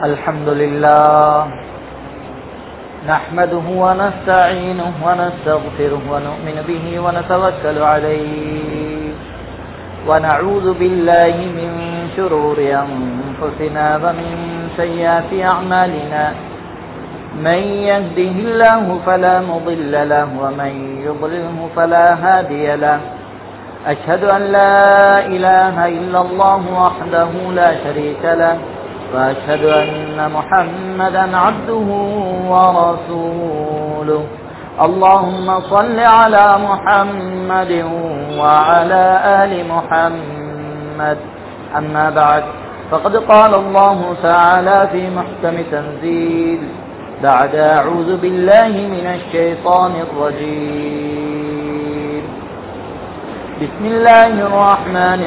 الحمد لله نحمده ونستعينه ونستغفره ونؤمن به ونتوكل عليه ونعوذ بالله من شرور أنفسنا ومن سيئات أعمالنا من يهده الله فلا مضل له ومن يضلله فلا هادي له أشهد أن لا إله إلا الله وحده لا شريك له وأشهد أن محمدا عبده ورسوله اللهم صل على محمد وعلى آل محمد أما بعد فقد قال الله تعالى في محكم تنزيل بعد أعوذ بالله من الشيطان الرجيم بسم الله الرحمن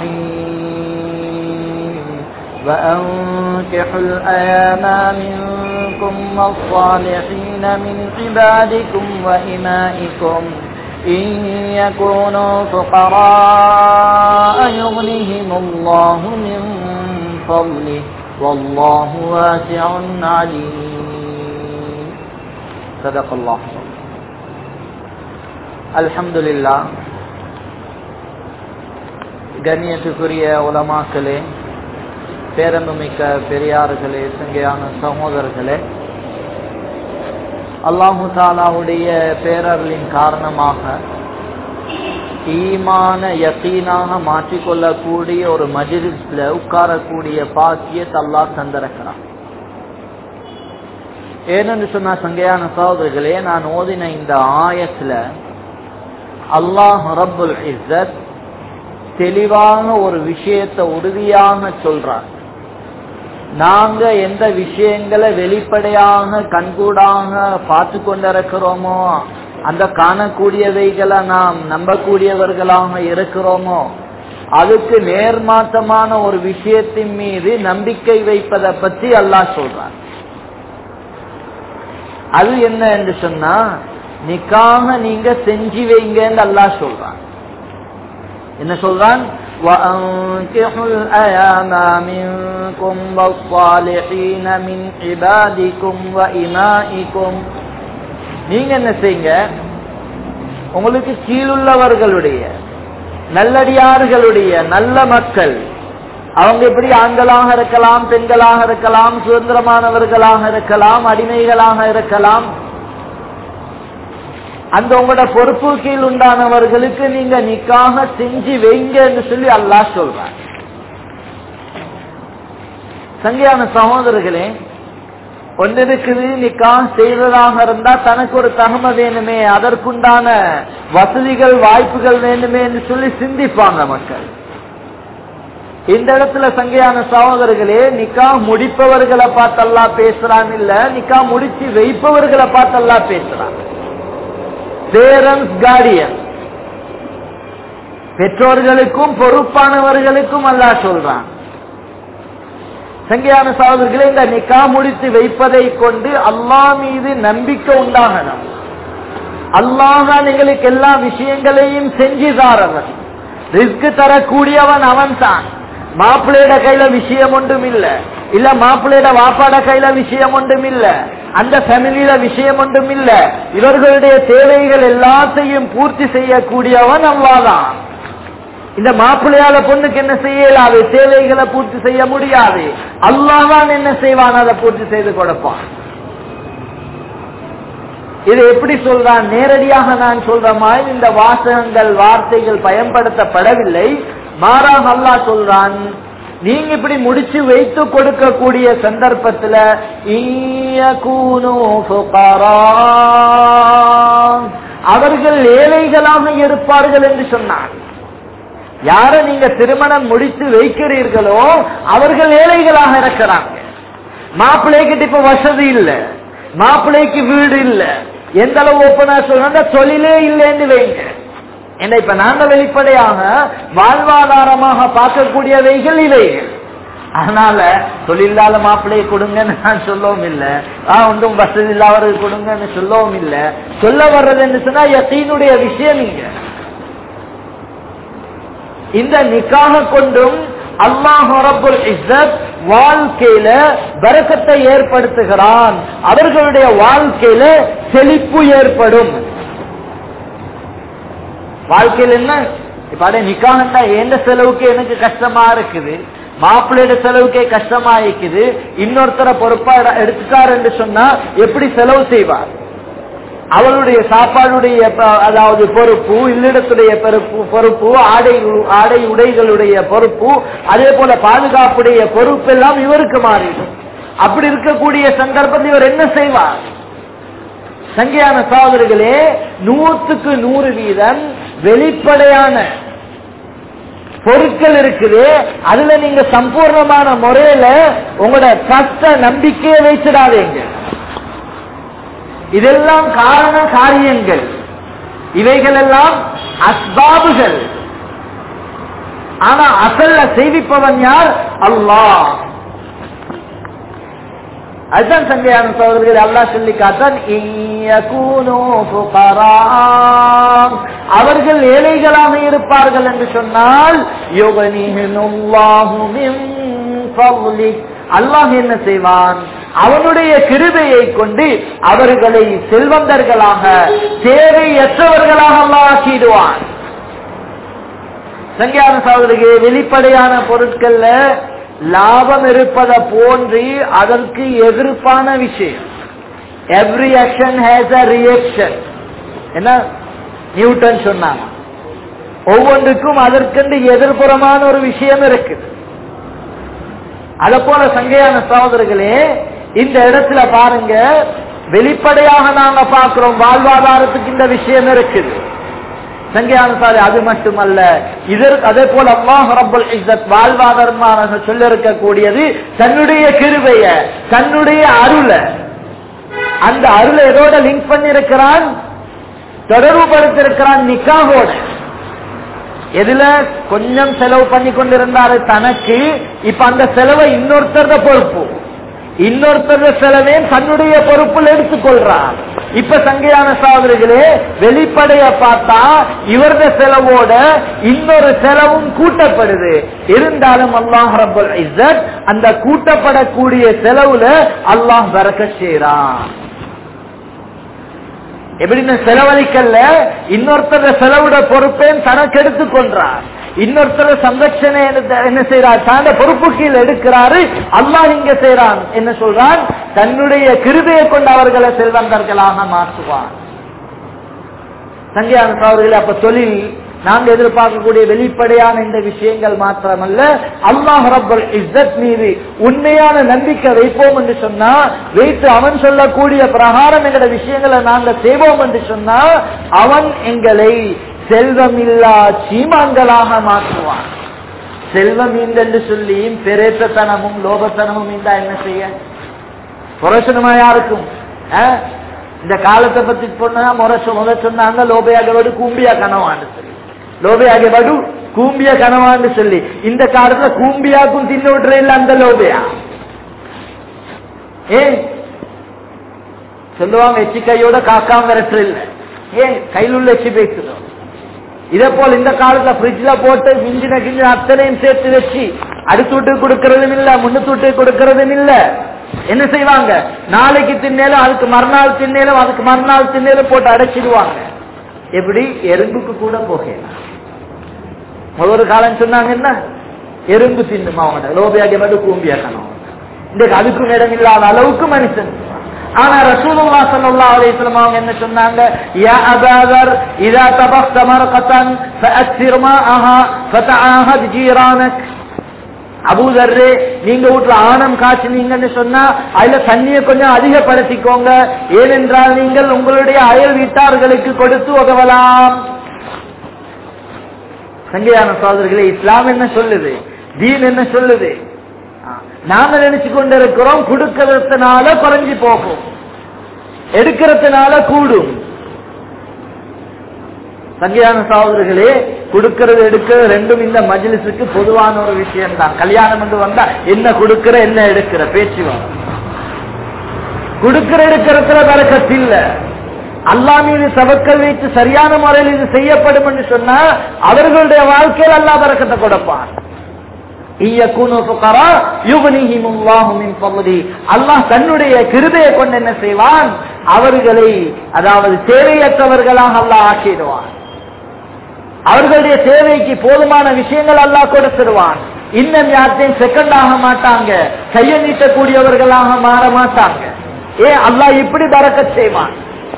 الرحيم وأنكحوا الأيام منكم والصالحين من عبادكم وإمائكم إن يكونوا فقراء يغنهم الله من فضله والله واسع عليم صدق الله. الحمد لله. கண்ணியத்துக்குரிய உலமாக்களே, பேரன்புமிக்க பெரியார்களே, சங்கையான சகோதரர்களே, அல்லாஹு தாலாவுடைய பேரர்களின் காரணமாக ஈமான யகீனாக மாற்றிக்கொள்ளக்கூடிய ஒரு மஜ்லிஸ்ல உட்காரக்கூடிய பாக்கியத்தை அல்லாஹ் தந்திருக்கிறான். ஏனென்று சொன்ன சங்கையான சகோதரர்களே, நான் ஓதின இந்த ஆயத்துல அல்லாஹ் ரப்புல் இஸ்ஸத் தெளிவான ஒரு விஷயத்தை உறுதியாக சொல்றார். நாங்க எந்த விஷயங்களை வெளிப்படையாக கண்கூடாக பார்த்து கொண்டிருக்கிறோமோ, அந்த காணக்கூடியவைகளை நாம் நம்பக்கூடியவர்களாக இருக்கிறோமோ, அதுக்கு நேர்மாற்றமான ஒரு விஷயத்தின் மீது நம்பிக்கை வைப்பதை பற்றி அல்லாஹ் சொல்றார். அது என்ன என்று சொன்னா, நிக்காக நீங்க செஞ்சு வைங்கன்னு அல்லாஹ் சொல்றான். என்ன சொல்றான்? وَأَنكِحُوا الْأَيَامَ مِنكُمْ وَالصَّالِحِينَ مِنْ عِبَادِكُمْ وَإِمَائِكُمْ. நீங்க என்ன செய்யுங்க, உங்களுக்கு கீழுள்ளவர்களுடைய நல்லடியார்களுடைய நல்ல மக்கள், அவங்க எப்படி ஆண்களாக இருக்கலாம், பெண்களாக இருக்கலாம், சுதந்திரமானவர்களாக இருக்கலாம், அடிமைகளாக இருக்கலாம், அந்த உங்களோட பொறுப்பு கீழ் உண்டானவர்களுக்கு நீங்க நிக்காக செஞ்சு வைங்க என்று சொல்லி அல்லாஹ் சொல்றார். சங்கையான சகோதரர்களே, ஒன்றிருக்குது, நிக்காக செய்வதாக இருந்தா தனக்கு ஒரு தகமை வேணுமே, அதற்குண்டான வசதிகள் வாய்ப்புகள் வேணுமே என்று சொல்லி சிந்திப்பாங்க மக்கள். இந்த இடத்துல சங்கையான சகோதரர்களே, நிக்கா முடிப்பவர்களை பார்த்து அல்லாஹ் பேசுறான் இல்ல, நிக்கா முடிச்சு வைப்பவர்களை பார்த்து அல்லாஹ் பேசுறான். பேரண்ட்ஸ், கார்டியன், பெற்றோர்களுக்கும் பொறுப்பானவர்களுக்கும் அல்லாஹ் சொல்றான். சங்கையான சகோதரர்களே, இந்த நிக்கா முடித்து வைப்பதை கொண்டு அல்லாஹ் மீது நம்பிக்கை உண்டாகணும். அல்லாஹ் தான் எங்களுக்கு எல்லா விஷயங்களையும் செஞ்சு தாரவன், ரிஸ்க் தரக்கூடியவன் அவன் தான். மாப்பிள்ளையோட கையில விஷயம் ஒன்றும் இல்ல, இல்ல மாப்பிள்ளையோட வாப்பாட கையில விஷயம் ஒன்றும் இல்ல, அந்த ஃபேமிலியில விஷயம் ஒன்றும் இல்ல. இவர்களுடைய தேவைகள் எல்லாத்தையும் பூர்த்தி செய்யக்கூடியவன் அல்லாஹ்தான். இந்த மாப்பிள்ளையால பொண்ணுக்கு என்ன செய்யலாது, தேவைகளை பூர்த்தி செய்ய முடியாது. அல்லாஹ் தான் என்ன செய்வான், அதை பூர்த்தி செய்து கொடுப்பான். இது எப்படி சொல்றான்? நேரடியாக நான் சொல்ற மாதிரி இந்த வாசகங்கள் வார்த்தைகள் பயன்படுத்தப்படவில்லை. மாறாக அல்லாஹ் சொல்றான், நீங்க இப்படி முடிச்சு வைத்து கொடுக்கக்கூடிய சந்தர்ப்பத்துல அவர்கள் ஏழைகளாக இருப்பார்கள் என்று சொன்னார். யார நீங்க திருமணம் முடித்து வைக்கிறீர்களோ அவர்கள் ஏழைகளாக இருக்கிறாங்க. மாப்பிள்ளைகிட்ட இப்ப வசதி இல்ல, மாப்பிள்ளைக்கு வீடு இல்ல, எந்த அளவு ஓப்பனா சொல்ற தொழிலே இல்லைன்னு வைங்க. என்ன இப்ப நாங்க வெளிப்படையாக வாழ்வாதாரமாக பார்க்கக்கூடியவைகள் இவைகள். அதனால தொழிலாள மாப்பிள்ளையை கொடுங்கன்னு நான் சொல்லவும் இல்லை, ஒன்றும் வசதி இல்லாதவர்கள் கொடுங்கன்னு சொல்லவும் இல்லை. சொல்ல வர்றது என்று சொன்னா யகீனுடைய விஷயம். இங்க இந்த நிக்காக கொண்டும் அல்லாஹ் ரப்புல் இஸ்ஸத் வாழ்க்கையில பரக்கத்தை ஏற்படுத்துகிறான். அவர்களுடைய வாழ்க்கையில செழிப்பு ஏற்படும். வாழ்க்கையில் என்ன இப்ப நிக்காஹ்னா எந்த செலவுக்கு எனக்கு கஷ்டமா இருக்குது, மாப்பிள்ளையோட செலவுக்கே கஷ்டமா இருக்குது, இன்னொருத்தர பொறுப்பா எடுத்துட்டார் என்று சொன்னா எப்படி செலவு செய்வார்? அவளுடைய சாப்பாடுடைய அதாவது பொறுப்பு, இல்லிடத்துடைய பொறுப்பு, ஆடை உடைகளுடைய பொறுப்பு, அதே போல பாதுகாப்புடைய பொறுப்பு எல்லாம் இவருக்கு மாறிடும். அப்படி இருக்கக்கூடிய சந்தர்ப்பத்தில் இவர் என்ன செய்வார்? சங்கையான சகோதரர்களே, 100க்கு 100% வெளிப்படையான பொருட்கள் இருக்குது. அதுல நீங்க சம்பூர்ணமான முறையில உங்களோட கஷ்ட நம்பிக்கையை வைச்சிடாதீங்க. இதெல்லாம் காரண காரியங்கள், இவைகள் எல்லாம் அஸ்பாபுகள். ஆனா அசல்ல செய்விப்பவன் யார்? அல்லாஹ். அதுதான் சங்கையான சகோதரர்கள் அல்லாஹ் சொல்லி காட்டான், அவர்கள் ஏழைகளாக இருப்பார்கள் என்று சொன்னால் அல்லாஹ் என்ன செய்வான்? அவனுடைய கிருபையை கொண்டு அவர்களை செல்வந்தர்களாக, தேவையற்றவர்களாக அல்லாஹ் ஆக்கிடுவான். சங்கையான சகோதரர்களே, வெளிப்படையான பொருட்கள்ல லாபம் இருப்பதை போன்று அதற்கு எதிர்ப்பான விஷயம். Every action has a reaction. என்ன நியூட்டன் சொன்னாங்க, ஒவ்வொன்றுக்கும் அதற்கென்று எதிர்ப்புறமான ஒரு விஷயம் இருக்குது. அத போல சங்கையான சகோதரர்களே, இந்த இடத்துல பாருங்க, வெளிப்படையாக நாங்க பார்க்கிறோம் வாழ்வாதாரத்துக்கு இந்த விஷயம் இருக்குது. சங்கையான சாலை அது மட்டுமல்ல, இதற்கு அதே போல அல்லாஹ் ரப்புல் இஸ்ஸத் வாழ்வாதாரமாக சொல்ல இருக்கக்கூடியது தன்னுடைய கிருபைய, தன்னுடைய அருள. அந்த அருளை எதோட லிங்க் பண்ணி இருக்கிறான்? தொடர்பு படுத்திருக்கிறான் நிக்காஹோட. எதுல கொஞ்சம் செலவு பண்ணி கொண்டிருந்தாரு தனக்கு, இப்ப அந்த செலவை இன்னொருத்தர பொறுப்பு, இன்னொருத்தர செலவே தன்னுடைய பொறுப்பில் எடுத்துக்கொள்றார். இப்ப சங்கையான சகோதரர்களே, வெளிப்படைய பார்த்தா இவரது செலவோட இன்னொரு செலவும் கூட்டப்படுது. இருந்தாலும் அல்லாஹ் ரப்புல் இஸ்ஸத் அந்த கூட்டப்படக்கூடிய செலவுல அல்லாஹ் பரக்கத் செய்றான். எப்படின்னு செலவழிக்கல, இன்னொருத்தர செலவுட பொறுப்பேன் தனக்கு எடுத்துக் கொள்றார். இன்னொருத்தர சம்ரட்சணை என்ன செய்யறார்? தாண்ட பொறுப்பு கீழ் எடுக்கிறாரு. அல்லாஹ் இங்க செய்யறான், என்ன சொல்றான்? தன்னுடைய கிருபையை கொண்டு அவர்களை செல்வந்தர்களாக மாற்றுவான். சங்கையான சகோதரர்களே, அப்ப தொழில் நாங்க எதிர்பார்க்கக்கூடிய வெளிப்படையான இந்த விஷயங்கள் மாத்திரமல்ல, அல்லாஹ் ரப்புல் இஸ்ஸத் மீது உண்மையான நம்பிக்கை வைப்போம் என்று சொன்னா, வைத்து அவன் சொல்லக்கூடிய பிரகாரம் எங்களோட விஷயங்களை நாங்க செய்வோம் என்று சொன்னா, அவன் எங்களை செல்வமில்லா சீமான்களாக மாற்றுவான். செல்வம் என்று சொல்லி பெரேத்தனமும் லோபத்தனமும் இருந்தா என்ன செய்ய புரசனமா யாருக்கும்? இந்த காலத்தை பத்தி சொன்னா முத சொன்னாங்க லோபையாகவடு கூம்பியா கனவான்னு சொல்லி, லோபையாகவடு கூம்பியா கனவான்னு சொல்லி. இந்த காலத்துல கூம்பியாக்கும் தின்னு விட்டுற இல்ல அந்த லோபையா. ஏன் சொல்லுவாங்க, எச்சி கையோட காக்காம விரட்டுற இல்ல. ஏன் கையில் உள்ள எச்சி பேசுறோம். இதே போல இந்த காலத்துல பிரிட்ஜ்ல போட்டு மிஞ்சின கிஞ்சின அத்தனையும் சேர்த்து வச்சு அடுத்து விட்டு கொடுக்கறதும் இல்ல, முன்னுத்து விட்டு கொடுக்கறதும் இல்ல. என்ன செய்வாங்க? நாளைக்கு தின்னேலும், அதுக்கு மறுநாள் தின்னேலும், அதுக்கு மறுநாள் தின்னேலும் போட்டு அடைச்சிடுவாங்க. எப்படி? எறும்புக்கு கூட போகலாம். ஒரு காலம் சொன்னாங்க, என்ன எறும்பு தின்னுமா அவங்க லோபியாக மட்டும் கூம்பியாக்கணும். இன்றைக்கு அதுக்கும் இடம் இல்லாத அளவுக்கு மனுஷன். ஆனா ரசூலுல்லாஹ் ஸல்லல்லாஹு அலைஹி வஸல்லம் அவங்க என்ன சொன்னாங்க? யா அபூதர் இதா தபக்த மர்கதன் ஃபஅக்ஸிர் மாஅஹா ஃபதஆஹத் ஜீரானக். அபூதர்ரே, நீங்க வீட்டுல ஆணம் காய்ச்சினீங்கன்னு சொன்னா அதுல தண்ணியை கொஞ்சம் அதிகப்படுத்திக்கோங்க. ஏனென்றால் நீங்கள் உங்களுடைய அயல் வீட்டார்களுக்கு கொடுத்து உதவலாம். சங்கையான சகோதரர்களே, இஸ்லாம் என்ன சொல்லுது? தீன் என்ன சொல்லுது? நாம நினைச்சு கொண்டிருக்கிறோம் கொடுக்கறதுனால குறைஞ்சி போகும், எடுக்கிறதுனால கூடும். சங்கையான சகோதரர்களே, கொடுக்கிறது எடுக்கிறது ரெண்டும் இந்த மஜ்லிஸுக்கு பொதுவான ஒரு விஷயம் தான். கல்யாணம் என்று வந்தா என்ன கொடுக்கிற என்ன எடுக்கிற பேச்சு வரும். கொடுக்கிற எடுக்கிறதுல பரக்கத் இல்ல. அல்லாஹ் மீது தவக்கல் வைத்து சரியான முறையில் இது செய்யப்படும் என்று சொன்னா அவர்களுடைய வாழ்க்கையில் அல்லாஹ் பரக்கத்தை கொடுப்பான். அல்லாஹ் தன்னுடைய கிருபையை கொண்டு என்ன செய்வான், அவர்களை அதாவது தேவையற்றவர்களாக அல்லாஹ் ஆக்கிடுவான். அவர்களுடைய தேவைக்கு போதுமான விஷயங்கள் அல்லாஹ் கொடுத்துடுவான். இன்னும் யார்த்தையும் செகண்ட் ஆக மாட்டாங்க, கைய நீட்டக்கூடியவர்களாக மாற மாட்டாங்க. அல்லாஹ் இப்படி பரக்கத் செய்வான்.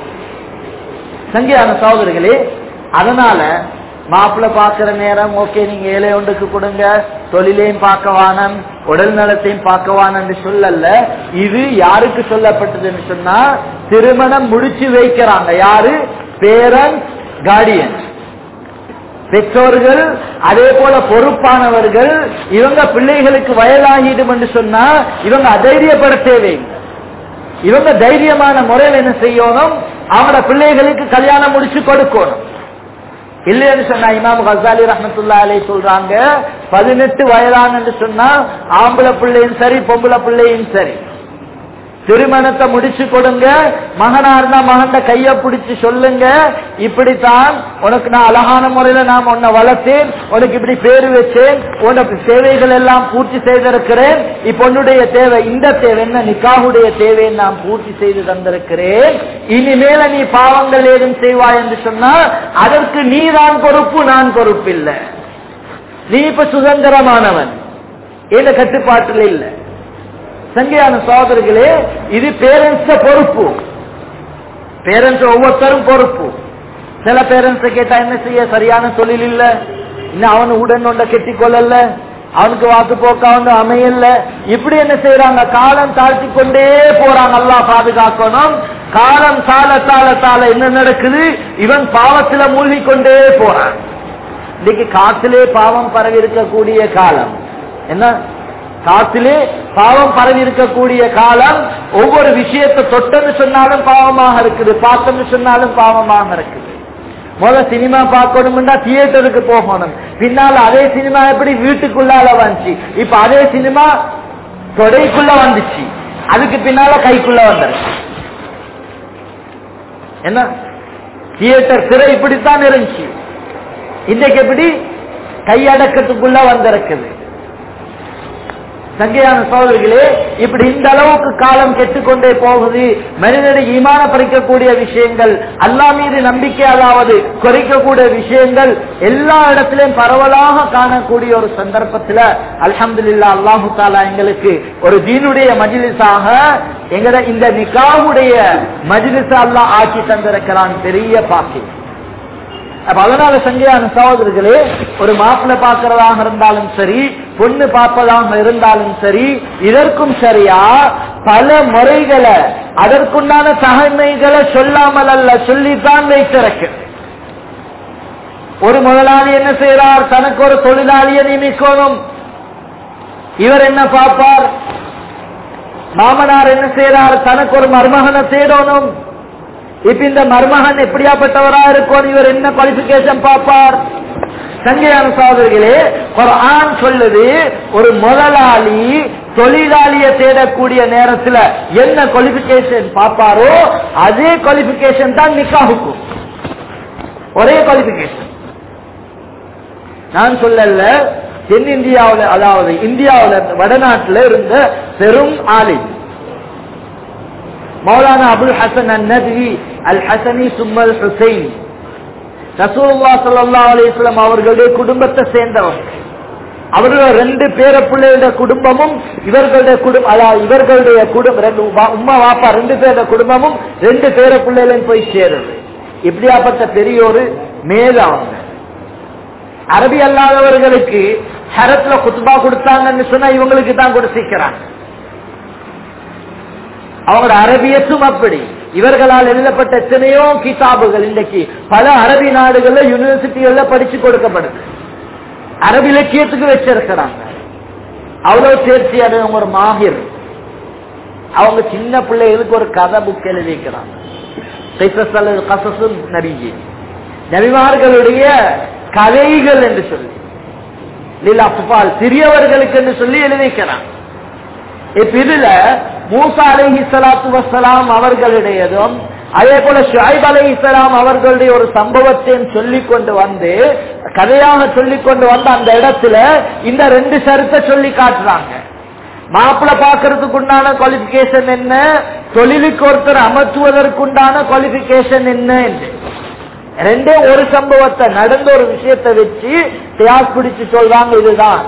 சங்கியான சகோதரர்களே, அதனால மாப்பிள்ள பாக்குற நேரம் ஓகே நீங்க 7 கொடுங்க, தொழிலையும் பார்க்கவானம், உடல் நலத்தையும் பார்க்கவான் என்று சொல்லல. இது யாருக்கு சொல்லப்பட்டதுன்னு சொன்னா, திருமணம் முடிச்சு வைக்கிறாங்க யாரு, பேரண்ட்ஸ், கார்டியன்ஸ், பெற்றோர்கள், அதே போல பொறுப்பானவர்கள். இவங்க பிள்ளைகளுக்கு வயதாகிடும் என்று சொன்னா இவங்க அதைரியப்பட தேவையில்லை. இவங்க தைரியமான முறையில் என்ன செய்யணும், அவங்களோட பிள்ளைகளுக்கு கல்யாணம் முடிச்சு கொடுக்கணும். இல்லைன்னு சொன்னா இமாம் கசாலி ரஹ்மத்துல்லாஹி அலைஹி சொல்றாங்க, 18 வயதான என்று சொன்னா ஆம்பளை பிள்ளையும் சரி பொம்பளை பிள்ளையும் சரி திருமணத்தை முடிச்சு கொடுங்க. மகனா இருந்தா மகன் கைய பிடிச்சு சொல்லுங்க, இப்படித்தான் உனக்கு நான் அழகான முறையில நான் உன்னை வளர்த்தேன், உனக்கு இப்படி பேரு வச்சேன், உனக்கு தேவைகள் எல்லாம் பூர்த்தி செய்திருக்கிறேன், இப்ப உன்னுடைய தேவை இந்த தேவை என்ன, நிக்காஹுடைய தேவையை நான் பூர்த்தி செய்து தந்திருக்கிறேன், இனிமேல நீ பாவங்கள் ஏதும் செய்வாய் என்று சொன்னா அதற்கு நீ தான் பொறுப்பு, நான் பொறுப்பு இல்லை. நீ இப்ப சுதந்திரமானவன், எந்த கட்டுப்பாட்டில் இல்லை. சங்கையான சகோதரர்களே, இது பேரண்ட்ஸ் பொறுப்பு. பேரண்ட்ஸ் ஒவ்வொருத்தரும் பொறுப்பு. சில பேரண்ட்ஸ் கேட்டா என்ன செய்ய, சரியான தொழில் இல்ல, இன்னும் அவனு உடன் ஒன்றை கெட்டி கொள்ளல, அவனுக்கு வாக்கு போக்க வந்து அமையல, இப்படி என்ன செய்யறாங்க, காலம் தாழ்த்தி கொண்டே போறாங்க. அல்லாஹ் பாதுகாக்கணும். காலம் தாழ தாழ தாழ என்ன நடக்குது, இவன் பாவத்துல மூழ்கி கொண்டே போறான். இன்னைக்கு காத்திலே பாவம் பரவி இருக்கக்கூடிய காலம் என்ன, காத்திலே பாவம் பரவி இருக்கக்கூடிய காலம். ஒவ்வொரு விஷயத்தை தொட்டன்னு சொன்னாலும் பாவமாக இருக்குது, பார்த்தன்னு சொன்னாலும் பாவமாக இருக்குது. முதல்ல சினிமா பார்க்கணும்னா தியேட்டருக்கு போகணும், பின்னால அதே சினிமா எப்படி வீட்டுக்குள்ளால வந்துச்சு, இப்ப அதே சினிமா தொடைக்குள்ள வந்துச்சு, அதுக்கு பின்னால கைக்குள்ள வந்துருச்சு. என்ன தியேட்டர் திரை இப்படித்தான் இருந்துச்சு, இன்னைக்கு எப்படி கையடக்கத்துக்குள்ள வந்திருக்குது. சங்கையான சோதரிகளே, இப்படி இந்த அளவுக்கு காலம் கெட்டுக்கொண்டே போகுது. மனிதனுடைய ஈமான பறிக்கக்கூடிய விஷயங்கள், அல்லாஹ் மீது நம்பிக்கை அதாவது குறைக்கக்கூடிய விஷயங்கள் எல்லா இடத்திலும் பரவலாக காணக்கூடிய ஒரு சந்தர்ப்பத்தில் அல்ஹம்துலில்லாஹ் அல்லாஹு தஆலா எங்களுக்கு ஒரு தீனுடைய மஜ்லிஸாக எங்கட இந்த நிக்காஹுடைய மஜ்லிஸ் அல்லாஹ் ஆக்கி தந்திருக்கிறான். பெரிய பாக்கியம். அதனால சங்கையான சகோதரர்களே, ஒரு மாப்பிள்ளை பார்க்கிறதாக இருந்தாலும் சரி, பொண்ணு பார்ப்பதாக இருந்தாலும் சரி, இதற்கும் சரியா பல முறைகளை அதற்குண்டான தகமைகளை சொல்லாமல் அல்ல, சொல்லித்தான் வைத்திருக்கு. ஒரு முதலாளி என்ன செய்யறார், தனக்கு ஒரு தொழிலாளியை நியமிக்கணும். இவர் என்ன பார்ப்பார், மாமனார் என்ன செய்யறார், தனக்கு ஒரு மருமகனை தேடணும். இப்ப இந்த மருமகன் எப்படியாப்பட்டவரா இருக்கும், இவர் என்ன குவாலிபிகேஷன் பார்ப்பார். சங்கையான சகோதரர்களே, குர்ஆன் சொல்லுது, ஒரு முதலாளி தொழிலாளியை தேடக்கூடிய நேரத்தில் என்ன குவாலிபிகேஷன் பார்ப்பாரோ அதே குவாலிபிகேஷன் தான் நிக்காஹுக்கும், ஒரே குவாலிபிகேஷன். நான் சொல்லல, தென்னிந்தியாவில் அதாவது இந்தியாவில் வடநாட்டில் இருந்த பெரும் ஆலிம் மௌலானா அபுல் ஹசன் அன்-நத்வி அல்-ஹசனி சும்மல் ஹுசைன், ரசூலுல்லாஹ் ஸல்லல்லாஹு அலைஹி வஸல்லம் அவர்களுடைய குடும்பத்தை சேர்ந்தவர். அவர்கள் 2 பேர பிள்ளைகளுடைய குடும்பமும் இவர்களுடைய குடும்பம், அதாவது இவர்களுடைய குடும்பம் உம்மா வாப்பா 2 பேருடைய குடும்பமும் 2 பேர பிள்ளைகளையும் போய் சேருது. இப்படியாப்பட்ட பெரிய ஒரு மேலாங்க. அரபி அல்லாதவர்களுக்கு ஹரத்ல குத்பா கொடுத்தாங்கன்னு சொன்னா இவங்களுக்கு தான் கொடுத்திருக்கிறாங்க. அவங்களோட அரபியத்தும் அப்படி. இவர்களால் எழுதப்பட்ட எத்தனையோ கிதாபுகள் இன்றைக்கு பல அரபி நாடுகள்ல யூனிவர்சிட்டிகள்ல படிச்சு கொடுக்கப்படுது. அரபி இலக்கியத்துக்கு வச்சிருக்கிறாங்க. அவ்வளவு தேர்ச்சி அடைவங்க ஒரு மாஹிர். அவங்க சின்ன பிள்ளைகளுக்கு ஒரு கதை புக் எழுதிக்கிறாங்க. நபிமார்களுடைய கதைகள் என்று சொல்லி சிறியவர்களுக்கு என்று சொல்லி எழுதிக்கிறாங்க. இப்ப இதுல மூசா அலைஹிஸ்ஸலாத்து வஸ்ஸலாம் அவர்களுடையதும் அதே போல ஷுஐப் அலைஹிஸ்ஸலாம் அவர்களுடைய ஒரு சம்பவத்தை சொல்லிக் கொண்டு வந்து கதையாக சொல்லிக் கொண்டு வந்த அந்த இடத்துல இந்த 2 ஷரத்தை சொல்லி காட்டுறாங்க. மாப்பிள்ளை பாக்குறதுக்கு உண்டான குவாலிபிகேஷன் என்ன, தொழிலுக்கு ஒருத்தர் அமர்த்துவதற்குண்டான குவாலிபிகேஷன் என்ன என்று 2 ஒரு சம்பவத்தை நடந்த ஒரு விஷயத்தை வச்சு தியாஸ் பிடிச்சு சொல்றாங்க. இதுதான்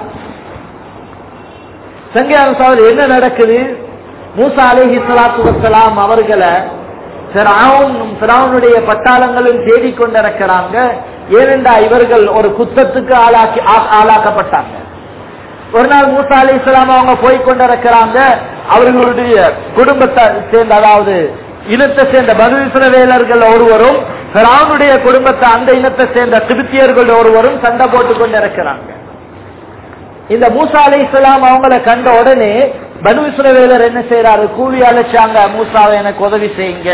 சங்கையான சகோதரர். என்ன நடக்குது? மூசா அலைஹிஸ்ஸலாத்து வஸ்ஸலாம் அவர்களை ஃபிரௌனுடைய பட்டாளங்களும் தேடிக் கொண்டிருக்கிறாங்க. ஏனென்றா இவர்கள் ஒரு குத்தத்துக்கு ஆளாக்கப்பட்டாங்க. ஒரு நாள் மூசா அலைஹிஸ்ஸலாம் அவங்க போய்கொண்டிருக்கிறாங்க. அவர்களுடைய குடும்பத்தை சேர்ந்த, அதாவது இனத்தை சேர்ந்த பனு இஸ்ரவேலர்கள் ஒருவரும் ஃபிரௌனுடைய குடும்பத்தை அந்த இனத்தை சேர்ந்த கிபித்தியர்கள் ஒருவரும் சண்டை போட்டுக் கொண்டிருக்கிறாங்க. இந்த மூசா அலைஹிஸ்ஸலாம் அவங்களை கண்ட உடனே பனு இஸ்ரவேலர் என்ன செய்யறாரு, கூலி அழைச்சாங்க, மூசாவை எனக்கு உதவி செய்யுங்க.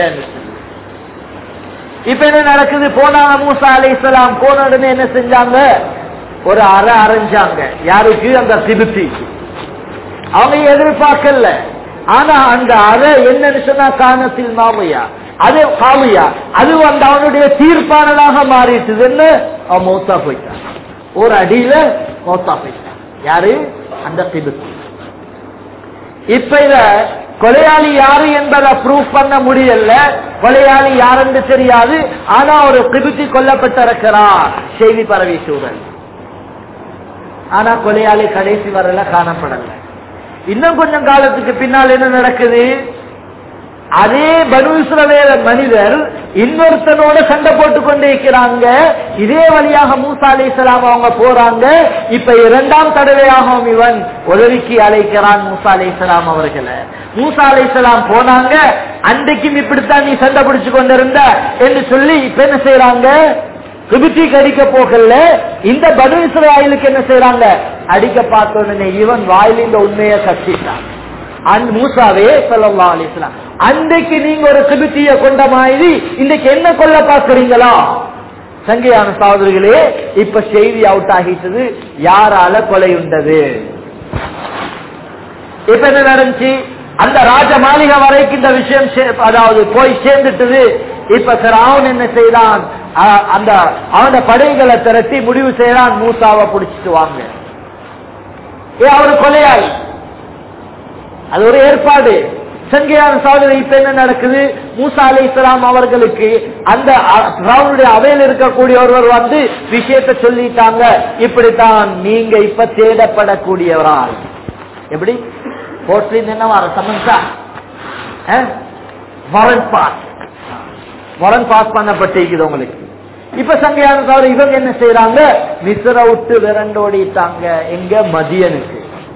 இப்ப என்ன நடக்குது? போனாங்க மூசா அலைஹிஸ்ஸலாம். போன உடனே என்ன செஞ்சாங்க, ஒரு அறை அரைஞ்சாங்க. யாருக்கு? அந்த கிபித்தி. அவங்க எதிர்பார்க்கல. ஆனா அந்த அறை என்னன்னு சொன்னா காணத்தில் மாவையா, அது காவியா, அது வந்து அவனுடைய தீர்ப்பானதாக மாறிட்டு அவன் மௌத்தா போயிட்டான். ஒரு அடியில மௌத்தா போயிட்டான். யாரு? அந்த கிபித்தி. இப்ப இத கொலையாளி யாரு என்பதை ப்ரூஃப் பண்ண முடியல. கொலையாளி யாருன்னு தெரியாது. ஆனா ஒரு கிபித்தி கொல்லப்பட்டிருக்கிறார் செய்தி பரவி சூழல். ஆனா கொலையாளி கடைசி வரல காணப்படல. இன்னும் கொஞ்சம் காலத்துக்கு பின்னால் என்ன நடக்குது? அதே பனு இஸ்ரவேல் மனிதர் இன்னொருத்தனோட சண்டை போட்டு கொண்டே இருக்கிறாங்க. இதே வழியாக மூசா அலைஹிஸ்ஸலாம் அவங்க போறாங்க. இப்ப 2ஆம் தடவையாகவும் இவன் உதவிக்கு அழைக்கிறான் மூசா அலைஹிஸ்ஸலாம் அவர்களை. மூசா அலைஹிஸ்ஸலாம் போனாங்க. அன்றைக்கும் இப்படித்தான் நீ சண்டை பிடிச்சு கொண்டிருந்த என்று சொல்லி இப்ப என்ன செய்யறாங்க, கிபித்திக்கு அடிக்க போகல. இந்த பனு இஸ்ரவேலுக்கு என்ன செய்யறாங்க, அடிக்க பார்த்த உடனே இவன் வாயில இந்த உண்மையை கட்டிட்டான். மூசாவே ஸல்லல்லாஹு அலைஹி வஸல்லம், அன்றைக்கு நீங்க ஒரு கிபித்திய கொண்ட மாதிரி இன்றைக்கு என்ன கொல்ல பார்க்கிறீங்களா? சங்கையான சகோதரிகளே, இப்ப செய்தி அவுட் ஆகிட்டது, யாரால கொலை உண்டது. இப்ப என்ன நடந்துச்சு? அந்த ராஜ மாளிகை வரைக்கும் இந்த விஷயம் அதாவது போய் சேர்ந்துட்டது. இப்ப ஃபிரௌன் என்ன செய்தான், அந்த அவன படைகளை திரட்டி முடிவு செய்யறான், மூசாவை பிடிச்சிட்டு வாங்க. அவரு கொலையாளி, அது ஒரு ஏற்பாடு. சங்கையான சகோதரி, இப்ப என்ன நடக்குது? மூசா அலைஹிஸ்ஸலாம் அவர்களுக்கு அந்த ஃபிரௌனுடைய அவையில் இருக்கக்கூடிய ஒருவர் வந்து விஷயத்தை சொல்லிட்டாங்க, இப்படித்தான் நீங்க இப்ப தேடப்படக்கூடியவரால். எப்படி கோர்ட்ல என்ன வர சமன்ஸா வாரண்ட் பாஸ் பண்ணப்பட்டிருக்குது உங்களுக்கு. இப்ப சங்கையான சகோதரி, இவங்க என்ன செய்யறாங்க, மிஸ்ர விட்டு விரண்டோடிட்டாங்க. எங்க? மதியனுக்கு.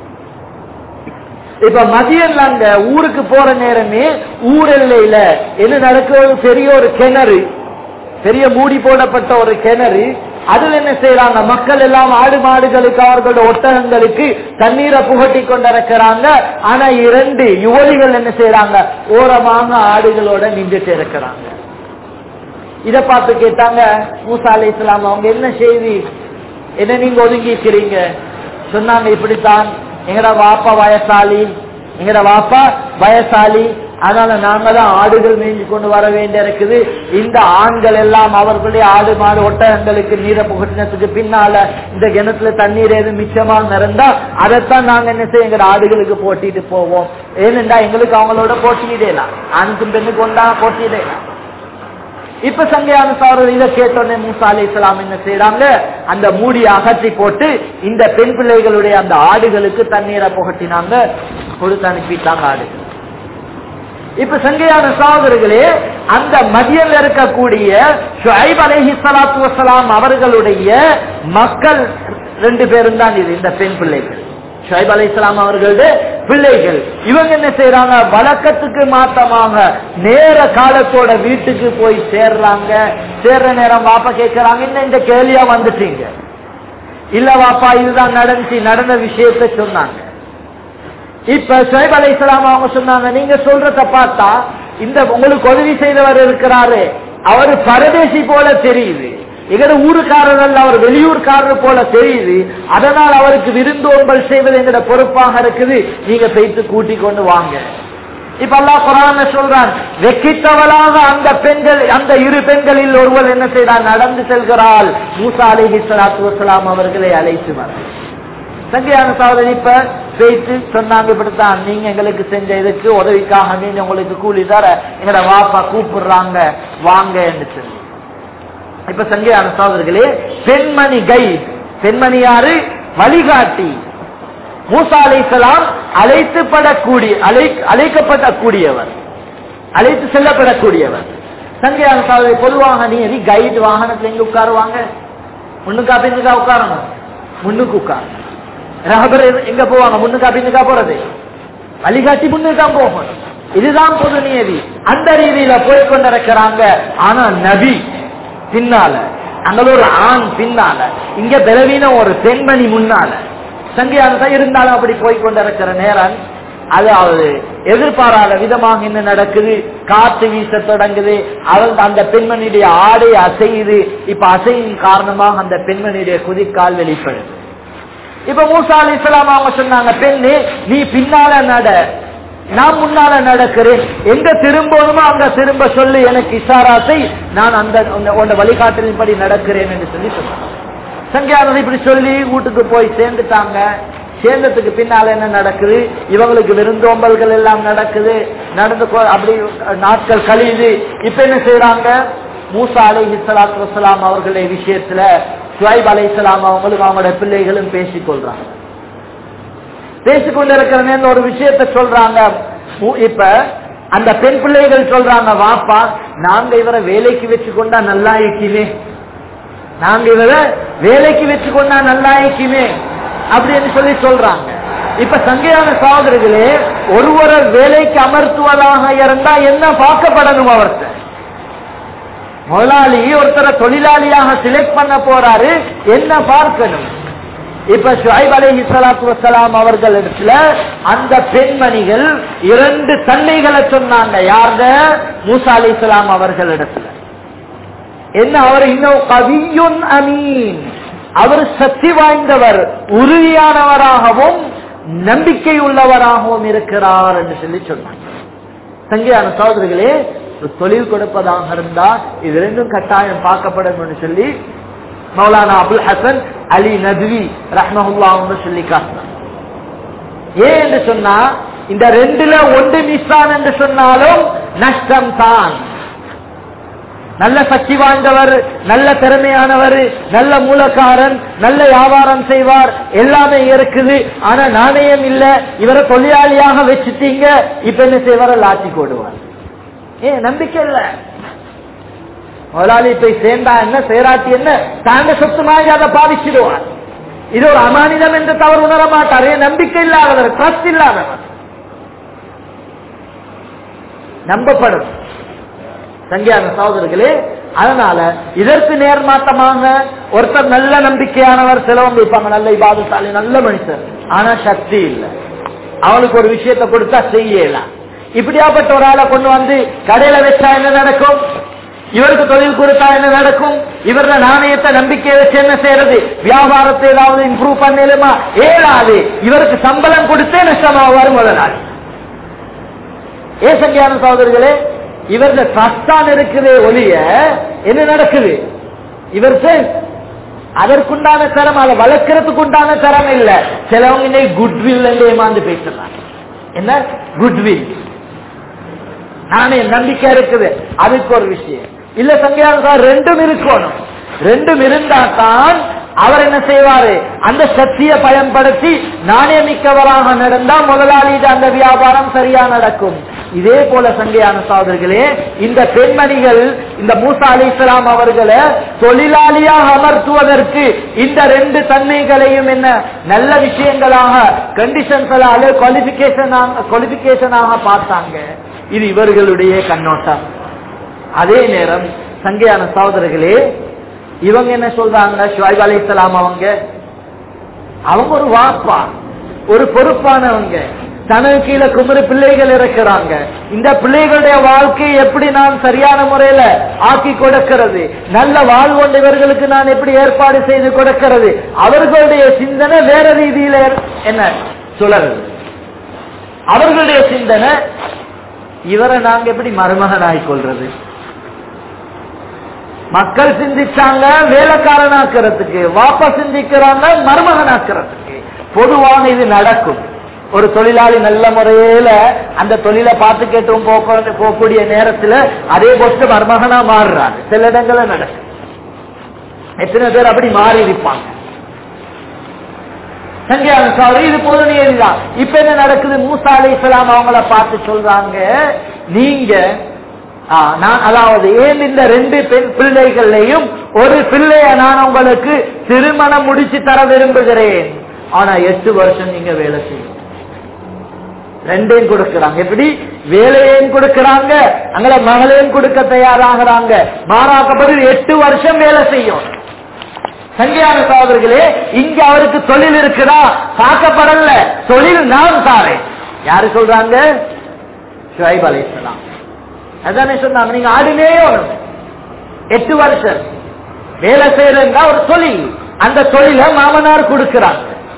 இப்ப மதியம் நாங்க ஊருக்கு போற நேரமே ஊர் எல்லையில என்ன நடக்கிறது, பெரிய ஒரு கிணறு, பெரிய மூடி போடப்பட்ட ஒரு கிணறு. அதுல என்ன செய்யறாங்க, மக்கள் எல்லாம் ஆடு மாடுகளுக்கு அவர்களோட ஒட்டகங்களுக்கு தண்ணீரை புகட்டி கொண்டிருக்கிறாங்க. ஆனா 2 யுவதிகள் என்ன செய்யறாங்க, ஓரமாக ஆடுகளோட நின்றுட்டு இருக்கிறாங்க. இத பார்த்து கேட்டாங்க மூசா அலைஹிஸ்ஸலாம், அவங்க என்ன செய்தி, என்ன நீங்க ஒதுங்கி இருக்கிறீங்க? சொன்னாங்க, இப்படித்தான் எங்கட வாப்பா வயசாலி, அதனால நாங்க தான் ஆடுகள் மேய்ஞ்சு கொண்டு வர வேண்டிய இருக்குது. இந்த ஆண்கள் எல்லாம் அவர்களுடைய ஆடு மாடு ஒட்டகங்களுக்கு நீரை புகட்டினத்துக்கு பின்னால இந்த கிணத்துல தண்ணீர் எது மிச்சமா இருந்தா அதைத்தான் நாங்க என்ன செய்ய எங்க ஆடுகளுக்கு போட்டிட்டு போவோம். ஏனென்றா எங்களுக்கு அவங்களோட போட்டியிடலாம், ஆணுக்கும் பெண்ணுக்கு ஒன்றா போட்டியிடலாம். இப்ப சங்கையான சகோதரர் இதை கேட்டோன்னே மூசா அலைஹிஸ்ஸலாம் என்ன செய்யறாங்க, அந்த மூடியை அகற்றி போட்டு இந்த பெண் பிள்ளைகளுடைய அந்த ஆடுகளுக்கு தண்ணீரை புகட்டினாங்க, கொடுத்து அனுப்பிட்டாங்க ஆடுகள். இப்ப சங்கையான சகோதரர்களே, அந்த மதியம் இருக்கக்கூடிய ஷுஐப் அலைஹிஸ்ஸலாத்து வஸ்ஸலாம் அவர்களுடைய மக்கள் 2 பேரும் தான் இது, இந்த பெண் பிள்ளைகள். ஷுஐப் அலைஹிஸ்ஸலாம் அவர்களுடைய பிள்ளைகள். இவங்க என்ன செய்யறாங்க, வழக்கத்துக்கு மாற்றமாக நேர காலத்தோட வீட்டுக்கு போய் சேர்றாங்க. சேர்ற நேரம் வாப்பா கேட்கிறாங்க, இன்னும் இந்த கேள்வியா வந்துட்டீங்க? இல்ல வாப்பா, இதுதான் நடந்த விஷயத்தை சொன்னாங்க. இப்ப ஷுஐப் அலைஹிஸ்ஸலாம் அவங்க சொன்னாங்க, நீங்க சொல்றத பார்த்தா இந்த உங்களுக்கு உதவி செய்தவர் இருக்கிறாரு, அவரு பரதேசி போல தெரியுது, எங்கட ஊருக்காரர்கள் அவர் வெளியூர்காரர் போல தெரியுது, அதனால் அவருக்கு விருந்தோம்பல் செய்வது எங்கட பொறுப்பாக இருக்குது, நீங்க போய்த்து கூட்டிக் கொண்டு வாங்க. இப்ப அல்லாஹ் குர்ஆன்ல சொல்றான், வெக்கித்தவளாக அந்த பெண்கள், அந்த இரு பெண்களில் ஒருவர் என்ன செய்தார், நடந்து செல்கிறாள். மூசா அலைஹிஸ்ஸலாத்து வஸ்ஸலாம் அவர்களை அழைத்து வர சங்கையான சகோதரி இப்ப பேச்சு சொன்னாங்க, இப்படித்தான் நீங்க எங்களுக்கு செஞ்ச இதுக்கு உதவிக்காக நீங்க உங்களுக்கு கூலி தர எங்கட வாப்பா கூப்பிடுறாங்க வாங்க என்று சொல்லி. இப்ப சங்கையான சகோதரர்களே, பெண்மணி கைட், பெண்மணி யாரு, வழிகாட்டி. மூசா அலைஹிஸ்ஸலாம் அழைக்கப்படக்கூடியவர், அழைத்து செல்லப்படக்கூடியவர். சங்கையான சகோதரி பொதுவாக நீ கைடு வாகனத்துல எங்க உட்காருவாங்க, முன்னுக்கா பின்னுக்கா உட்காரணும், முன்னுக்கு உட்காரணும். ரஹபர் எங்க போவாங்க, முன்னுக்கா பின்னுக்கா போறது, வழிகாட்டி முன்னுக்கா போகணும். இதுதான் பொது நியதி. அந்த ரீதியில போய்கொண்டிருக்கிறாங்க. ஆனா நபி பின்னால, அங்க ஒரு ஆண் பின்னால, இங்க பலவீன ஒரு பெண்மணி முன்னால. சங்கையானதா இருந்தாலும் அப்படி போய்கொண்டிருக்கிற நேரம் அதாவது எதிர்பாராத விதமாக என்ன நடக்குது, காற்று வீச தொடங்குது. அந்த பெண்மணியுடைய ஆடை அசையுது. இப்ப அசையின் காரணமாக அந்த பெண்மணியுடைய குதிக்கால் வெளிப்படுது. இப்ப மூசா அலைஹிஸ்ஸலாம் அவங்க சொன்னாங்க, பெண்ணே நீ பின்னால நட, நான் முன்னால நடக்கிறேன், எங்க திரும்பணுமோ அங்க திரும்ப சொல்லி எனக்கு இஷாராத்தை, நான் அந்த வழிகாட்டலின்படி நடக்கிறேன் என்று சொல்லி சொன்னாங்க. சங்கையானது இப்படி சொல்லி வீட்டுக்கு போய் சேர்ந்துட்டாங்க. சேர்ந்ததுக்கு பின்னால என்ன நடக்குது, இவங்களுக்கு விருந்தோம்பல்கள் எல்லாம் நடக்குது, நடந்து அப்படி நாட்கள் கழியுது. இப்ப என்ன செய்யறாங்க, மூசா அலைஹிஸ்ஸலாத்து வஸ்ஸலாம் அவர்களுடைய விஷயத்துல ஷுஐப் அலைஹிஸ்ஸலாம் அவங்களும் அவங்களோட பிள்ளைகளும் பேசிக்கொள்றாங்க. பேசிக்கொண்டிருக்கிற ஒரு விஷயத்த சொல்றாங்க. இப்ப அந்த பெண் பிள்ளைகள் சொல்றாங்க, வாப்பா நாங்க இவரை வேலைக்கு வச்சுக்கொண்டா நல்லா இருக்குமே, நாங்க இவரை வேலைக்கு வச்சுக்கொண்டா நல்லா இருக்குமே அப்படின்னு சொல்லி சொல்றாங்க. இப்ப சங்கையான சகோதரர்களே, ஒருவரை வேலைக்கு அமர்த்துவதாக இருந்தா என்ன பார்க்கப்படணும், அவர்கிட்ட முதலாளி ஒருத்தரை தொழிலாளியாக செலக்ட் பண்ண போறாரு, என்ன பார்க்கணும். இப்ப ஷுஐப் அலைஹிஸ்ஸலாத்து வஸ்ஸலாம் அவர்கள் இடத்துல அந்த பெண்மணிகள் 2 தன்மைகளை சொன்னாங்க. யார்த, மூசா அலைஹிஸ்ஸலாம் அவர்கள் இடத்துல என்ன, அவர் இன்னும் கவியுன் அமீன், அவர் சக்தி வாய்ந்தவர், உறுதியானவராகவும் நம்பிக்கை உள்ளவராகவும் இருக்கிறார் என்று சொல்லி சொன்னாங்க. சங்கையான சகோதரர்களே, தொழில் கொடுப்பதாக இருந்தா இது 2 கட்டாயம் பார்க்கப்படும் சொல்லி மௌலானா அபுல் ஹசன் அலி நத்வி ரஹ்மஹுல்லாஹ் சொல்லி காட்டினார். ஏன் என்று சொன்னா, இந்த 2ல 1 மிஸ்ஸான் என்று சொன்னாலும் நஷ்டம் தான். நல்ல சக்தி வாய்ந்தவர், நல்ல திறமையானவர், நல்ல மூலக்காரன், நல்ல வியாபாரம் செய்வார், எல்லாமே இருக்குது. ஆனா நாணயம் இல்ல, இவரை தொழிலாளியாக வச்சுட்டீங்க, இப்ப என்ன செய்வார, லாட்டி போடுவார். ஏன் நம்பிக்கை இல்ல. முதலாளி போய் சேர்ந்தா என்ன, சேராட்டி என்ன, தாண்ட சொத்து மாதிரி அதை பாதிச்சிடுவார். இது ஒரு அமானிதம் என்று தவறு உணர மாட்டார். நம்பிக்கை இல்லாதவர், ட்ரஸ்ட் இல்லாதவர், நம்பப்படும். சங்கையான சகோதரர்களே, அதனால இதற்கு நேர்மாற்றமாக ஒருத்தர் நல்ல நம்பிக்கையானவர், சிலவங்க இருப்பாங்க நல்ல இபாதத்தாலி, நல்ல மனுஷர், ஆனா சக்தி இல்லை, அவனுக்கு ஒரு விஷயத்தை கொடுத்தா செய்யலாம். இப்படியாப்பட்ட ஒரு ஆளை கொண்டு வந்து கடையில வச்சா என்ன நடக்கும், இவருக்கு தொழில் கொடுத்தா என்ன நடக்கும், இவர நாணயத்தை நம்பிக்கையை வச்சு என்ன செய்யறது, வியாபாரத்தை ஏதாவது இம்ப்ரூவ் பண்ணலுமா, ஏழாது. இவருக்கு சம்பளம் கொடுத்தே நஷ்டமாவாரு முதலாளி. சங்கையான சகோதரர்களே, இவரது ட்ரஸ்டான் இருக்குதே ஒழிய என்ன நடக்குது, இவருக்கு அதற்குண்டான தரம், அதை வளர்க்கறதுக்கு உண்டான தரம் இல்ல. சிலவங்க இன்னைக்கு குட்வில் என்று ஏமாந்து பேசுறாங்க. என்ன குட்வில், நானே நம்பிக்கை இருக்குது, அதுக்கு ஒரு விஷயம் இல்ல. சங்கையான 2ம் இருக்கணும். 2ம் இருந்தா தான் அவர் என்ன செய்வாரு, அந்த சக்தியை பயன்படுத்தி நாணயமிக்கவராக நடந்தா முதலாளியிட அந்த வியாபாரம் சரியா நடக்கும். இதே போல சங்கையான சகோதரர்களே, இந்த பெண்மணிகள் இந்த மூசா அலைஹிஸ்ஸலாம் அவர்களை தொழிலாளியாக அமர்த்துவதற்கு இந்த 2 தன்மைகளையும் என்ன நல்ல விஷயங்களாக, கண்டிஷன்ஸால குவாலிபிகேஷனாக பார்த்தாங்க. இது இவர்களுடைய கண்ணோட்டம். அதே நேரம் சங்கையான சகோதரர்களே, இவங்க என்ன சொல்றாங்க, ஷுஐப் அலைஹிஸ்ஸலாம் அவங்க ஒரு வாப்பா, ஒரு பொறுப்பானவங்க, தனக்கு கீழே குமரி பிள்ளைகள் இருக்கிறாங்க. இந்த பிள்ளைகளுடைய வாழ்க்கையை எப்படி நான் சரியான முறையில ஆக்கி கொடுக்கிறது, நல்ல வாழ்வொண்டு இவர்களுக்கு நான் எப்படி ஏற்பாடு செய்து கொடுக்கிறது, அவர்களுடைய சிந்தனை வேற ரீதியில என்ன சுழல், அவர்களுடைய சிந்தனை இவரை நாங்க எப்படி மருமகன் ஆகிக்கொள்றது? மக்கள் சிந்திச்சாங்க வேலைக்காரனாக்கிறதுக்கு, வாப்பா சிந்திக்கிறாங்க மருமகனாக்கிறதுக்கு. பொதுவான இது நடக்கும். ஒரு தொழிலாளி நல்ல முறையில அந்த தொழிலை பார்த்து கேட்டும் போகக்கூடிய நேரத்துல அதே போஸ்ட் மருமகனா மாறுறாங்க. சில இடங்கள்ல நடக்கும். எத்தனை பேர் அப்படி மாறி இருப்பாங்க. இது பொது நியதிதான். இப்ப என்ன நடக்குது? மூசா அலைஹிஸ்ஸலாம் அவங்கள பார்த்து சொல்றாங்க, நீங்க அதாவது ஏன் இந்த 2 பெண் பிள்ளைகளையும் ஒரு பிள்ளைய நான் உங்களுக்கு திருமணம் முடிச்சு தர விரும்புகிறேன். ஆனா 8 வருஷம் நீங்க வேலை செய்யும். 2ஐயும் கொடுக்கிறாங்க. எப்படி? வேலையையும் கொடுக்கிறாங்க, அங்கே மகளையும் கொடுக்க தயாராகிறாங்க. மாறாக்கப்பட்டு 8 வருஷம் வேலை செய்யும். சங்கையான சகோதரர்களே, இங்க அவருக்கு தொழில் இருக்குதா? பார்க்கப்படல. தொழில் நான் தாரேன். யாரு சொல்றாங்க? ஷுஐப் அலைஹிஸ்ஸலாம். அதானே சொன்னாங்க, நீங்க ஆடுனே 8 வருஷம் வேலை செய்யறா ஒரு தொழில். அந்த தொழிலை மாமனார் கொடுக்கிறாங்க.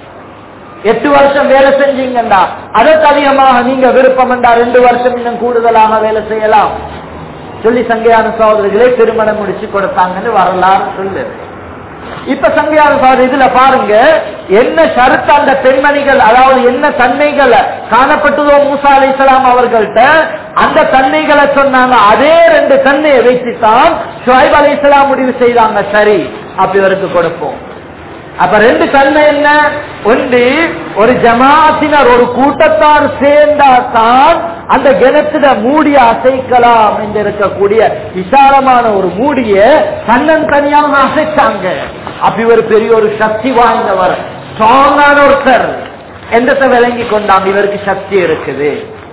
8 வருஷம் வேலை செஞ்சீங்கண்டா அதற்கு அதிகமாக நீங்க விருப்பம் என்றா 2 வருஷம் இன்னும் கூடுதலாக வேலை செய்யலாம் சொல்லி சங்கையான சகோதரர்களே திருமணம் முடிச்சு கொடுத்தாங்கன்னு வரலாறு சொல்லுது. இப்ப சங்கையான சகோதரர் இதுல பாருங்க என்ன ஷரத்து அந்த பெண்மணிகள், அதாவது என்ன தன்மைகளை காணப்பட்டதோ மூசா அலைஹிஸ்ஸலாம் அவர்கள்ட்ட அந்த தன்மைகளை சொன்னாங்க. அதே 2 தன்மையை வைத்துத்தான் ஷுஐப் அலைஹிஸ்ஸலாம் முடிவு செய்தாங்க, சரி அப்ப இவருக்கு கொடுப்போம். அப்ப 2 தன்மை என்ன? ஒன்று, ஒரு ஜமாத்தினர் ஒரு கூட்டத்தார் சேர்ந்தால்தான் அந்த கிணத்துல மூடிய அசைக்கலாம் என்று இருக்கக்கூடிய விசாலமான ஒரு மூடிய தன்னன் தனியாக அசைச்சாங்க. அப்படி ஒரு பெரிய ஒரு சக்தி வாய்ந்தவர், ஸ்ட்ராங்கான ஒருத்தர் எந்தத்தை விளங்கி கொண்டாங்க, இவருக்கு சக்தி இருக்குது.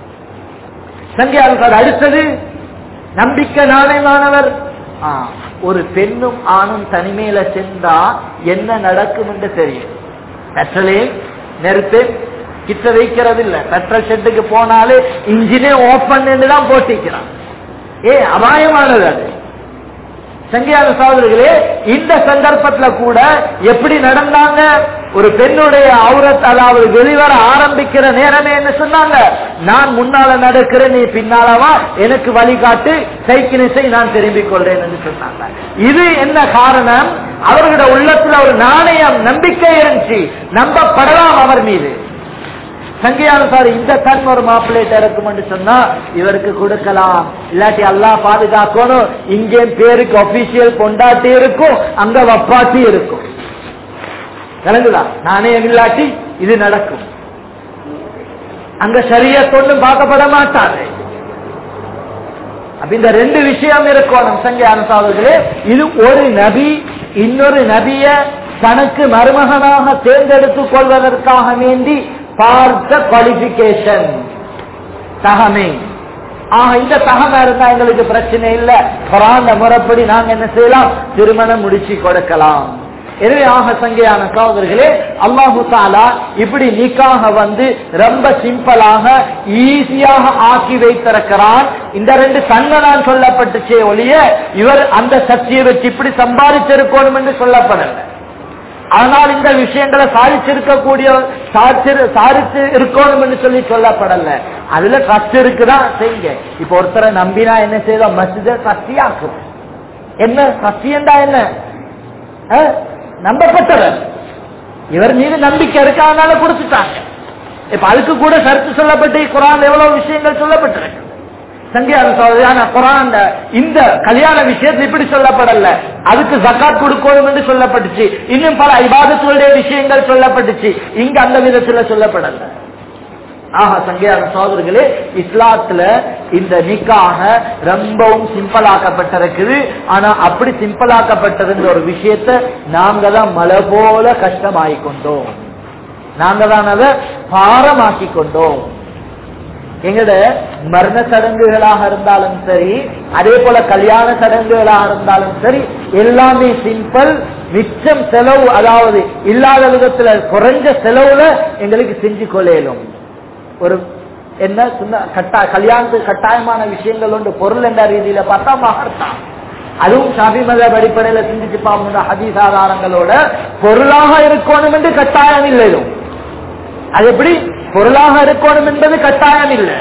சங்கியாளர் அடுத்தது நம்பிக்கை நாணயமானவர். ஒரு பெண்ணும் ஆணும் தனிமையில சென்றா என்ன நடக்கும் என்று தெரியும். பெட்ரோலே நெருப்பு கிட்ட வைக்கிறது இல்ல. பெட்ரோல் ஷெட்டுக்கு போனாலே இன்ஜினே ஓபன் தான் போட்டிக்கிறான். அபாயமானது அது. சங்கையான சகோதரர்களே, இந்த சந்தர்ப்பத்தில் கூட எப்படி நடந்தாங்க? ஒரு பெண்ணுடைய அவுரத், அதாவது வெளிவர ஆரம்பிக்கிற நேரமே என்ன சொன்னாங்க? நான் முன்னால நடக்கிறேன், நீ பின்னாலவா, எனக்கு வழிகாட்டு, சைக்கிளை நான் திரும்பிக் கொள்றேன் என்று சொன்னாங்க. இது என்ன காரணம்? அவர்களுடைய உள்ளத்துல ஒரு நாணயம், நம்பிக்கை இருந்துச்சு, நம்பப்படலாம் அவர் மீது. சங்கையான சார் இந்த தன் ஒரு மாப்பிள்ளைட்ட இருக்கும் என்று சொன்னா இவருக்கு கொடுக்கலாம், இல்லாட்டி அல்லாஹ் பாதுகாக்கணும். இங்கே பேருக்கு அபிஷியல் பொண்டாட்டி இருக்கும், அங்க வப்பாட்டி இருக்கும். விளங்குதா? நானே இல்லாட்டி இது நடக்கும். அங்க ஷரியத் ஒன்றும் பார்க்கப்பட மாட்டாரு. அப்ப இந்த 2 விஷயம் இருக்கணும் சங்கையான சாதர்களே. இது ஒரு நபி இன்னொரு நபிய தனக்கு மருமகனாக தேர்ந்தெடுத்துக் கொள்வதற்காக வேண்டி பார்த்த குவாலிபிகேஷன், தகமை. இந்த தகமை இருந்தா எங்களுக்கு பிரச்சனை இல்லை. குர்ஆன் முறைப்படி நாங்க என்ன செய்யலாம்? திருமணம் முடிச்சு கொடுக்கலாம். எனவே சங்கையான சகோதரர்களே, அல்லாஹு தஆலா இப்படி நிக்காஹ ரொம்ப சிம்பிளாக ஈஸியாக ஆக்கி வைத்திருக்கிறான். இந்த 2 தன்மை நான் சொல்லப்பட்டுச்சே ஒழிய இவர் அந்த சக்தியை வச்சு இப்படி சம்பாதிச்சிருக்கணும் என்று சொல்லப்படல. ஆனால் இந்த விஷயங்களை சாதிச்சிருக்கக்கூடிய சாதிச்சு இருக்கணும் என்று சொல்லி சொல்லப்படல. அதுல ட்ரஸ்ட் இருக்குதான் செய்யுங்க. இப்ப ஒருத்தரை நம்பினா என்ன செய்யலாம்? மஸ்ஜித சக்தியாக்கும். என்ன சக்தியண்டா? என்ன நம்பப்பட்டவர், இவர் மீது நம்பிக்கை இருக்காதனால கொடுத்துட்டாங்க. இப்ப அதுக்கு கூட கருத்து சொல்லப்பட்டு குர்ஆன் எவ்வளவு விஷயங்கள் சொல்லப்பட்டிருக்கு. சங்கையான குர்ஆன் இந்த கல்யாண விஷயத்தில் இப்படி சொல்லப்படல. அதுக்கு ஜகாத் கொடுக்கணும் என்று சொல்லப்பட்டுச்சு. இன்னும் பல இபாதத்துடைய விஷயங்கள் சொல்லப்பட்டுச்சு. இங்க அந்த விதத்துல சொல்லப்படல. சங்கையான சகோதரர்களே, இஸ்லாத்துல இந்த நிக்காஹ ரொம்பவும் சிம்பிளாக்கப்பட்டிருக்குது. ஆனா அப்படி சிம்பிளாக்கப்பட்டிருந்த ஒரு விஷயத்தை நாங்க தான் மலை போல கஷ்டமாக்கிக்கொண்டோம். நாங்க தான் அதை பாரமாக்கி கொண்டோம். எங்கட மரண சடங்குகளாக இருந்தாலும் சரி, அதே போல கல்யாண சடங்குகளாக இருந்தாலும் சரி, எல்லாமே சிம்பிள், மிச்சம் செலவு, அதாவது இல்லாத விதத்துல குறைஞ்ச செலவுல எங்களுக்கு செஞ்சு கொள்ளையிலும். ஒரு என்ன கல்யாணத்துக்கு கட்டாயமான விஷயங்கள் உண்டு. பொருள் என்ற ரீதியில பார்த்தா மகர்தான். அதுவும் ஷாஃபி மذஹப் அடிப்படையில சிந்திச்சு பார்க்கணும். ஹதீஸ் ஆதாரங்களோட பொருளாக இருக்கணும் என்று கட்டாயம் இல்லை. அது எப்படி பொருளாக இருக்கணும் என்பது கட்டாயம் இல்லை.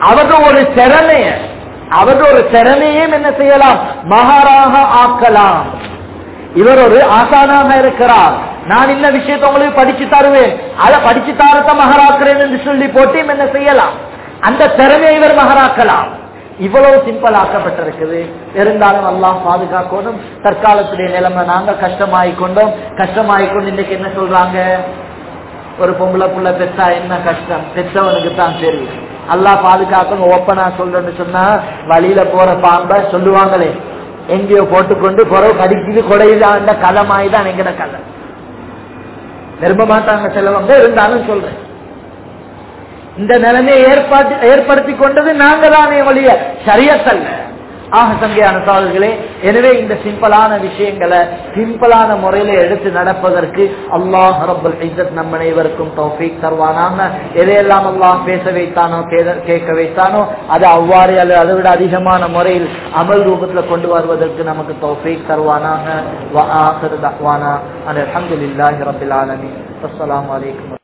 அவர்கள் ஒரு திறமையும் என்ன செய்யலாம், மகாராக ஆக்கலாம். இவர் ஒரு ஆசானாக இருக்கிறார், நான் இந்த விஷயத்தை உங்களுக்கு படிச்சு தருவேன், அதை படிச்சு தாரத்தை மகராக்கிறேன் என்று சொல்லி போட்டு என்ன செய்யலாம், அந்த திறமையை இவர் மகராக்கலாம். இவ்வளவு சிம்பிள் ஆக்கப்பட்டிருக்குது. இருந்தாலும் அல்லாஹ் பாதுகாக்கணும். தற்காலத்துடைய நிலைமை நாங்க கஷ்டமாயிக்கொண்டோம். இன்னைக்கு என்ன சொல்றாங்க, ஒரு பொம்பளை புள்ள பெற்றா என்ன கஷ்டம், பெற்றவனுக்கு தான் தெரியும். அல்லாஹ் பாதுகாக்கணும். ஓப்பனா சொல்றேன்னு சொன்னா வழியில போற பாம்ப சொல்லுவாங்களே, எங்கேயோ போட்டுக்கொண்டு குறவு கடிக்குது கொடையில கதை மாய்தான் எங்கட கதை. விரும்ப மாட்டாங்க செல்லவங்க. இருந்தாலும் சொல்றேன், இந்த நிலைமையை ஏற்படுத்தி கொண்டது நாங்க தானே ஒழிய ஷரியத்தல்ல. ஆக சங்கையான சகோதரர்களே, எனவே இந்த சிம்பிளான விஷயங்களை சிம்பிளான முறையில எடுத்து நடப்பதற்கு அல்லாஹ் ரப்பல் இஸ்ஸத் நம் அனைவருக்கும் தௌஃபீக் தருவானாக. எதையெல்லாம் அல்லாஹ் பேச வைத்தானோ கேட்க வைத்தானோ அது அவ்வாறு அல்லது அதை விட அதிகமான முறையில் அமல் ரூபத்தில் கொண்டு வருவதற்கு நமக்கு தௌஃபீக் தருவானாக. வ ஆகிரு தஅவானா அல்ஹம்துலில்லாஹி ரப்பில் ஆலமீன். அஸ்ஸலாமு அலைக்கும்.